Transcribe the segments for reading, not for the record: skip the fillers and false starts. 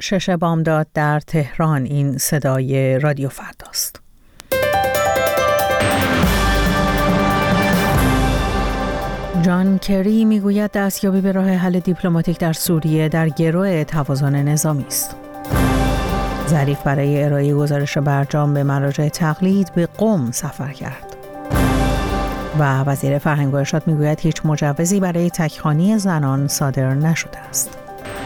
6 بامداد در تهران. این صدای رادیو فرداست. جان کری میگوید دستیابی به راه حل دیپلماتیک در سوریه در گرو توازن نظامی است. ظریف برای ارائه گزارش برجام به مراجع تقلید به قم سفر کرد. و وزیر فرهنگ و ارشاد میگوید هیچ مجوزی برای تکخوانی زنان صادر نشده است.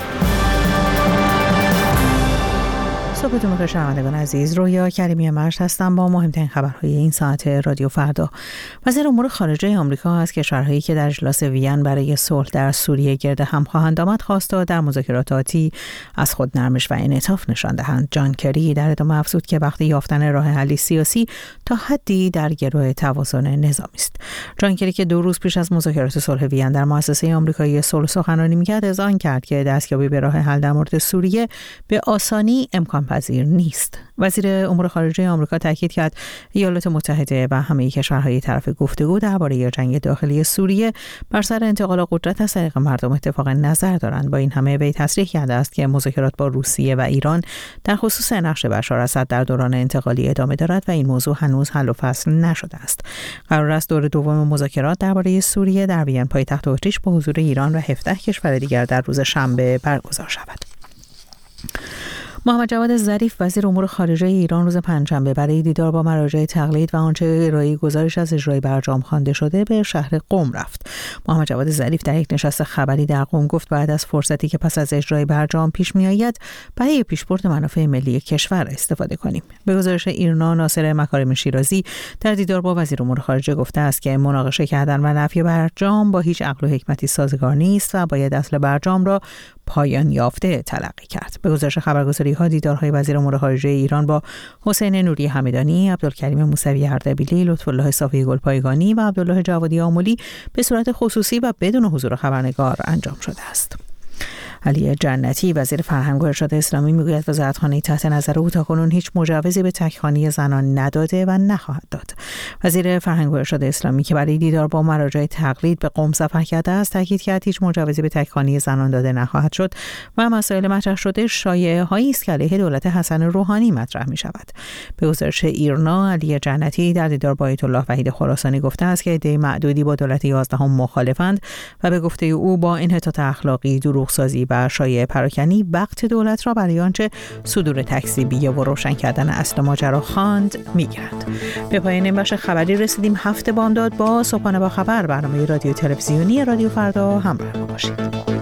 صبحتون بخیر شنوندگان عزیز، رویا کریمی مرشد هستم با مهمترین خبرهای این ساعت رادیو فردا. وزیر امور خارجه آمریکا از کشورهایی که در اجلاس وین برای صلح در سوریه گرد هم خواهند آمد خواست تا در مذاکرات آتی از خود نرمش و انعطاف نشان دهند. جان کری در ادامه افزود که وقتی یافتن راه حلی سیاسی تا حدی در گرو توازن نظامی است. جان کری که 2 روز پیش از مذاکرات صلح وین در مؤسسه آمریکایی صلح سخنرانی می‌کرد، اذعان کرد که دستیابی به راه حل در مورد سوریه به آسانی امکان پذیر نیست. وزیر امور خارجه آمریکا تاکید کرد ایالات متحده و همه کشورهای طرف گفتگو درباره جنگ داخلی سوریه بر سر انتقال قدرت از طریق مردم اتفاق نظر دارند. با این همه وی تصریح کرده است که مذاکرات با روسیه و ایران در خصوص نقش بشار اسد در دوران انتقالی ادامه دارد و این موضوع هنوز حل و فصل نشده است. قرار است دور دوم مذاکرات درباره سوریه در وین پایتخت اتریش با حضور ایران و 17 کشور دیگر در روز شنبه برگزار شود. محمد جواد ظریف وزیر امور خارجه ایران روز پنجشنبه برای دیدار با مراجع تقلید و آنچه ارائه گزارش از اجرای برجام خوانده شده به شهر قم رفت. محمد جواد ظریف در یک نشست خبری در قم گفت بعد از فرصتی که پس از اجرای برجام پیش می‌آید برای پیشبرد منافع ملی کشور استفاده کنیم. به گزارش ایرنا، ناصر مکارم شیرازی در دیدار با وزیر امور خارجه گفته است که مناقشه کردن و نفی برجام با هیچ عقل و حکمتی سازگار نیست و باید اصل برجام را پایان یافته تلقی کرد. به گزارش خبرگزاری‌ها دیدارهای وزیر امور خارجه ایران با حسین نوری همدانی، عبدالکریم موسوی اردبیلی، لطف‌الله صافی گلپایگانی و عبدالله جوادی آملی به صورت خصوصی و بدون حضور خبرنگار انجام شده است. علی جنتی وزیر فرهنگ و ارشاد اسلامی میگوید وزارتخانه تحت نظر او تاکنون هیچ مجوزی به تکخوانی زنان نداده و نخواهد داد. وزیر فرهنگ و ارشاد اسلامی که برای دیدار با مراجع تقلید به قم سفر کرده است تاکید کرد هیچ مجوزی به تکخوانی زنان داده نخواهد شد و مسائل مطرح شده شایعه‌هایی است که علیه دولت حسن روحانی مطرح می شود. به گزارش ایرنا، علی جنتی در دیدار با آیت الله وحید خراسانی گفته است که عده معدودی با دولت 11 مخالفند و به گفته او با انحطاط اخلاقی، دروغسازی و شایعه پراکنی وقت دولت را برای آنچه صدور تکذیبی و روشن کردن اصل ماجرا خواند می‌گیرند. به پایان این بخش خبری رسیدیم. 7 بامداد با صبحانه با خبر، برنامه رادیو تلویزیونی رادیو فردا همراه ما باشید.